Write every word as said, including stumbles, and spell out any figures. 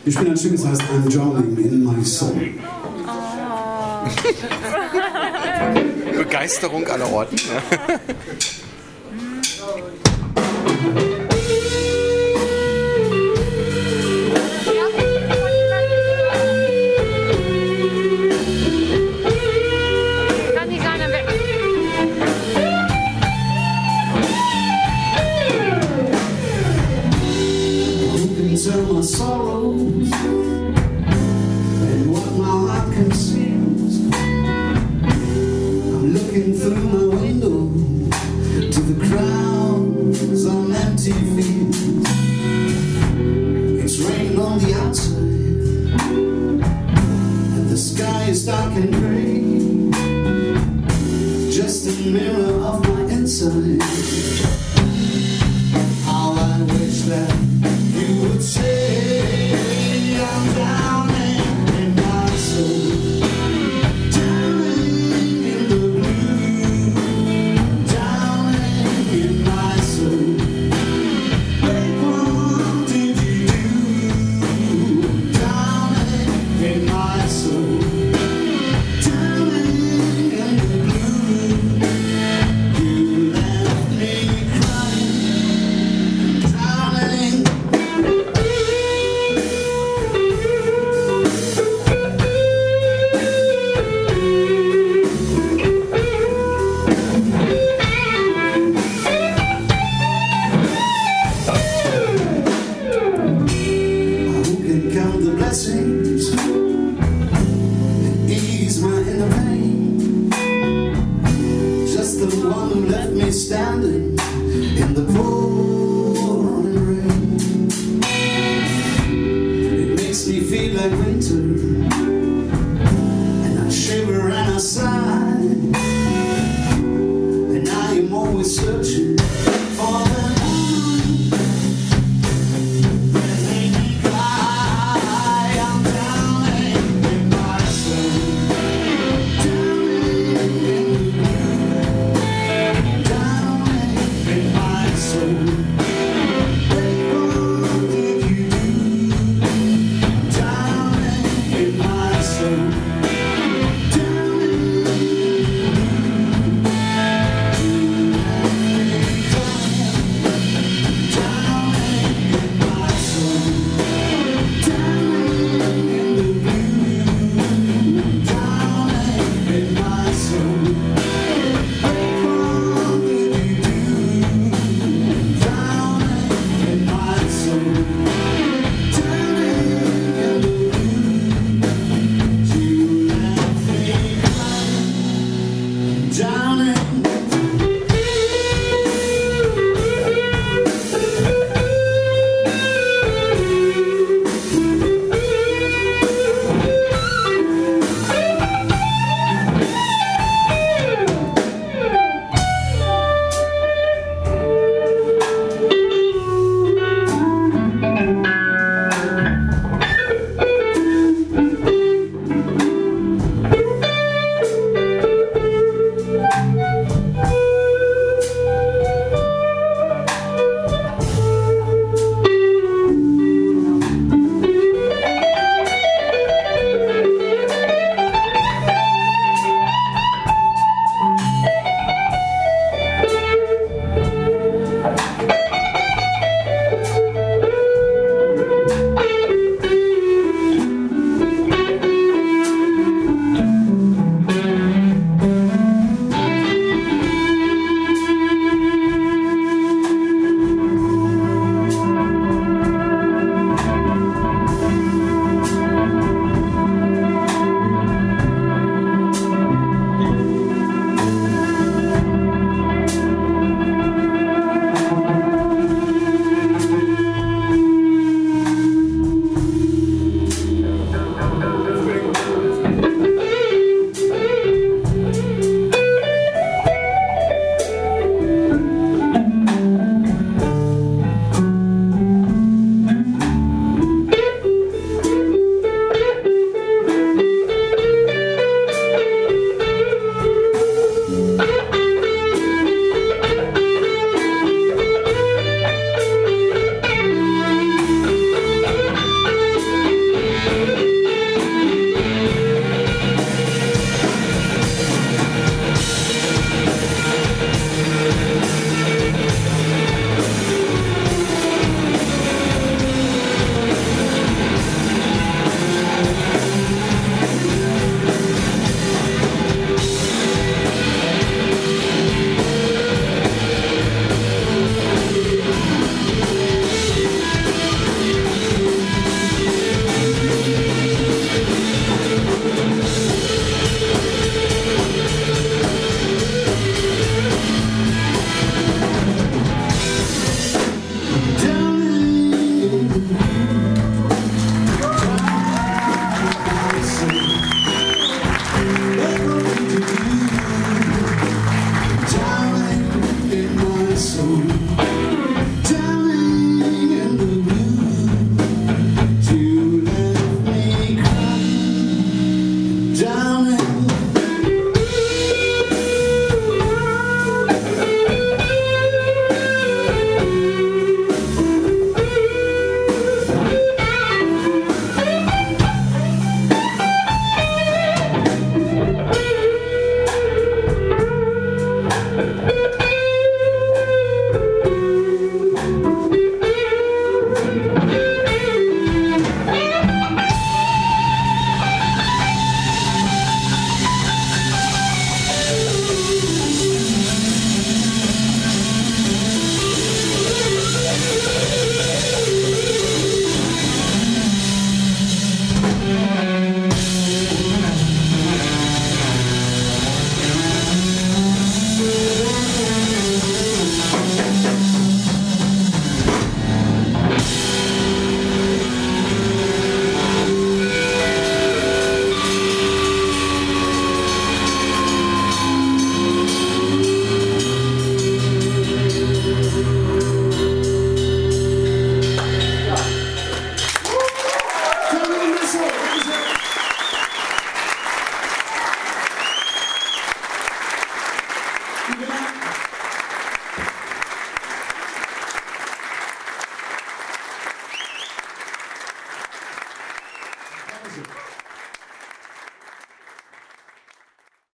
Wir spielen ein Stück, das heißt I'm Drowning in My Soul. Begeisterung aller Orten. Tell my sorrows and what my heart conceals. I'm looking through my window to the crowds on empty fields. It's raining on the outside and the sky is dark and grey. Just a mirror of my inside. How I wish that you would say I'm drowning in my soul, drowning in the blue, drowning in my soul. Babe, what did you do? Drowning in my soul, drowning in the blue. You left me crying, drowning. Blessings and ease my inner pain. Just the one who left me standing in the pouring rain. It makes me feel like winter